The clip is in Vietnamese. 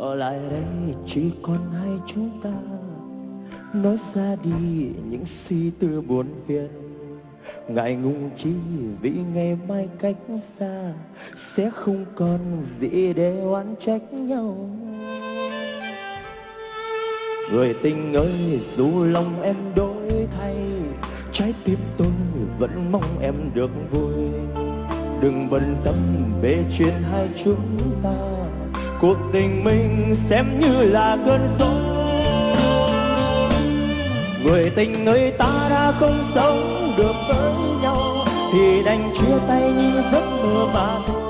ở lại đây chỉ còn hai chúng ta, nói ra đi những suy tư buồn phiền, ngại ngùng chi vì ngày mai cách xa, sẽ không còn gì để oán trách nhau. Người tình ơi, dù lòng em đổi thay, trái tim tôi vẫn mong em được vui. Đừng bận tâm về chuyện hai chúng ta, cuộc tình mình xem như là cơn gió. Người tình ơi, ta đã không sống được với nhau, thì đành chia tay như giấc mơ mà thôi.